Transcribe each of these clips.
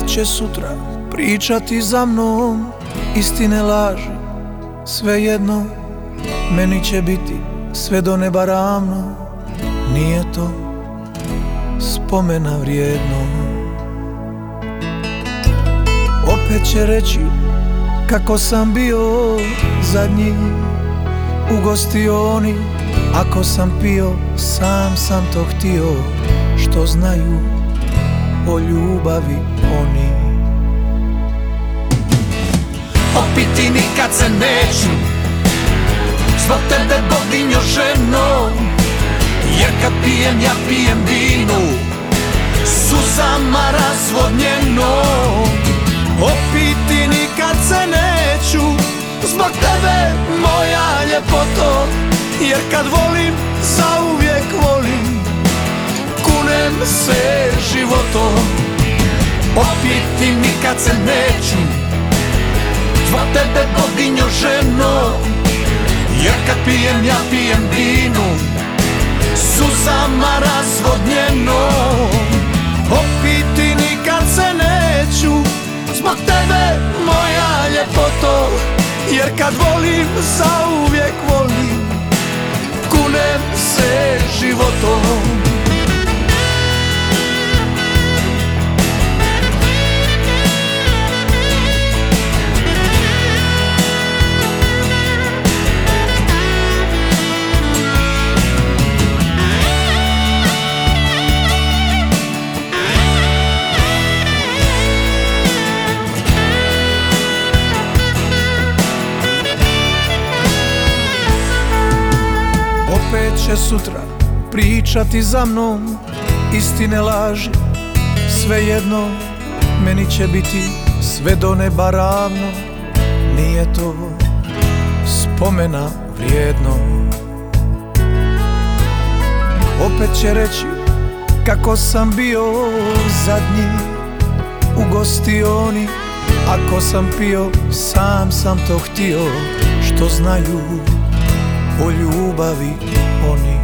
Opet će sutra pričati za mnom istine laži, svejedno meni će biti sve do neba ravno. Nije to spomena vrijedno. Opet će reći kako sam bio zadnji u gostioni. Ako sam pio, sam sam to htio. Što znaju o ljubavi oni. Opiti nikad se neću zbog tebe, boginjo ženo, jer kad pijem, ja pijem vino suzama razvodnjeno. Opiti nikad se neću zbog tebe, moja ljepoto, jer kad volim, zauvijek volim, kunem se životom. Opiti nikad se neću zbog tebe, boginjo ženo, jer kad pijem, ja pijem vino suzama razvodnjeno. Opiti nikad se neću zbog tebe, moja ljepoto, jer kad volim, zauvijek volim, kunem se životom. Opet će sutra pričati za mnom istine laži, svejedno meni će biti sve do neba ravno. Nije to spomena vrijedno. Opet će reći kako sam bio zadnji u gostioni. Ako sam pio, sam sam to htio. Što znaju o ljubavi oni.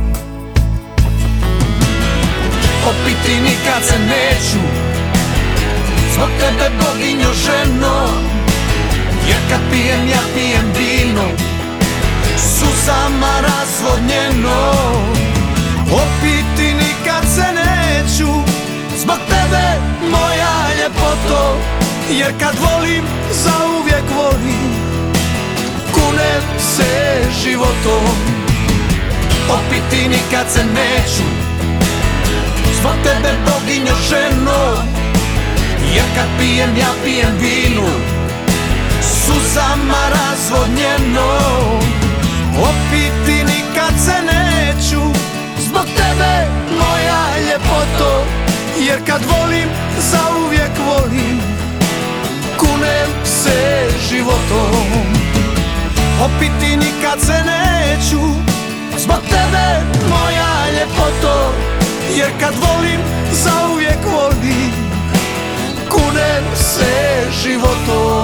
Opiti nikad se neću zbog tebe, boginjo ženo, jer kad pijem, ja pijem vino suzama razvodnjeno. Opiti nikad se neću zbog tebe, moja ljepoto, jer kad volim, zauvijek volim, kunem se životom. Opiti nikad se neću zbog tebe, boginjo ženo, jer kad pijem, ja pijem vino suzama razvodnjeno. Opiti nikad se neću zbog tebe, moja ljepoto, jer kad volim, zauvijek volim, kunem se životom. Opiti nikad se neću zbog tebe, moja ljepoto, jer kad volim, zauvijek volim, kunem se životom.